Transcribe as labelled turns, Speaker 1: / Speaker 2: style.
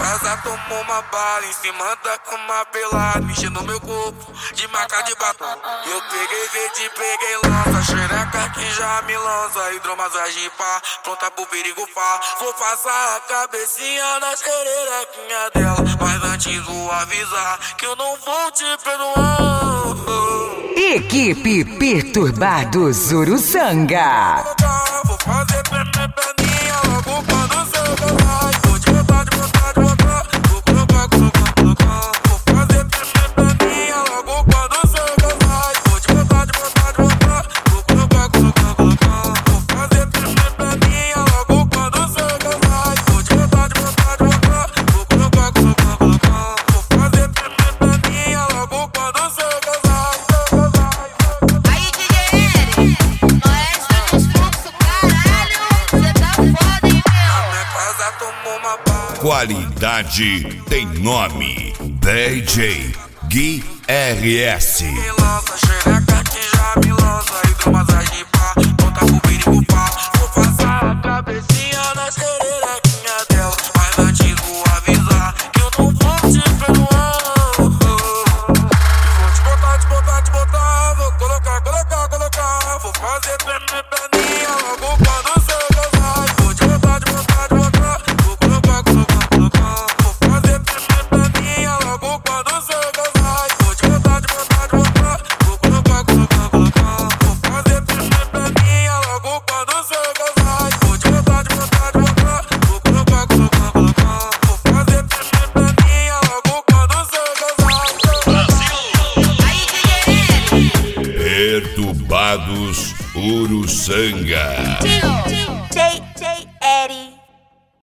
Speaker 1: casa tomou uma bala em cima da cama pelada, mexendo no meu corpo de marca de batom. Eu peguei verde, peguei lança, xereca que já me lança, hidromassagem pá, pronta pro perigo pá. Vou passar a cabecinha na xerequinha dela, mas antes vou avisar que eu não vou te perdoar.
Speaker 2: Equipe Perturbados Uruçanga.
Speaker 1: Vou fazer perninha logo quando cê vai. Vou te botar, te botar, te botar. Vou colocar, colocar, colocar. Vou fazer perninha logo quando cê vai. Vou te botar, te botar, te botar. Vou colocar, colocar, colocar. Vou fazer perninha logo quando cê vai. Vou te botar, te botar, te botar. Vou colocar, colocar, colocar. Vou fazer perninha logo quando cê vai.
Speaker 3: Aí, DJ N, maestro dos fluxos, caralho, cê tá foda, hein, meu?
Speaker 4: Qualidade tem nome. DJ Gui RS.
Speaker 1: Me lança, xereca que já me lança, hidromassagem pá, pronta pro perigo pá. Vou passar a cabecinha na xerequinha dela, mas antes vou avisar que eu não vou te perdoar. Vou te botar, te botar, te botar. Vou colocar, colocar, colocar. Vou fazer perninha logo quando cê vai. Vou te botar, te botar, te botar. Vou colocar, colocar, colocar. Vou fazer perninha logo quando cê vai. Vou te botar, te botar, te botar. Vou colocar, colocar, colocar. Vou fazer perninha logo quando cê vai. Vou te botar, te botar, te botar. Vou colocar, colocar, colocar. Vou fazer perninha logo quando cê vai.
Speaker 3: Aí, DJ N,
Speaker 4: Perturbados Uruçanga.